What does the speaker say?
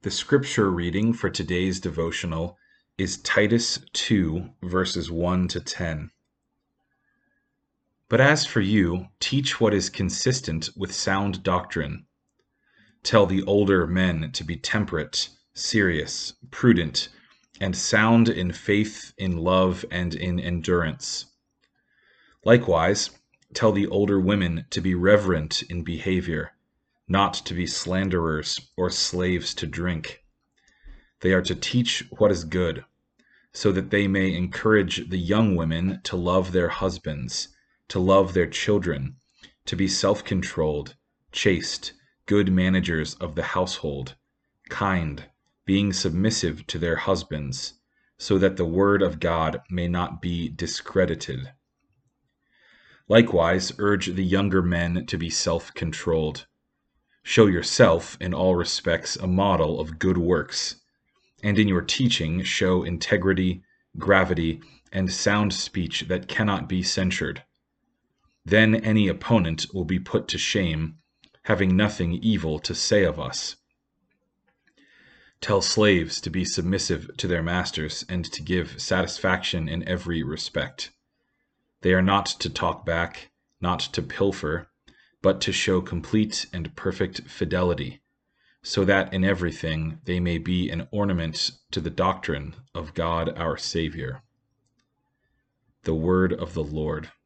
The scripture reading for today's devotional is Titus 2, verses 1 to 10. But as for you, teach what is consistent with sound doctrine. Tell the older men to be temperate, serious, prudent, and sound in faith, in love, and in endurance. Likewise, tell the older women to be reverent in behavior, not to be slanderers or slaves to drink. They are to teach what is good, so that they may encourage the young women to love their husbands, to love their children, to be self-controlled, chaste, good managers of the household, kind, being submissive to their husbands, so that the word of God may not be discredited. Likewise, urge the younger men to be self-controlled. Show yourself in all respects a model of good works, and in your teaching show integrity, gravity, and sound speech that cannot be censured. Then any opponent will be put to shame, having nothing evil to say of us. Tell slaves to be submissive to their masters and to give satisfaction in every respect. They are not to talk back, not to pilfer, but to show complete and perfect fidelity, so that in everything they may be an ornament to the doctrine of God our Savior. The word of the Lord.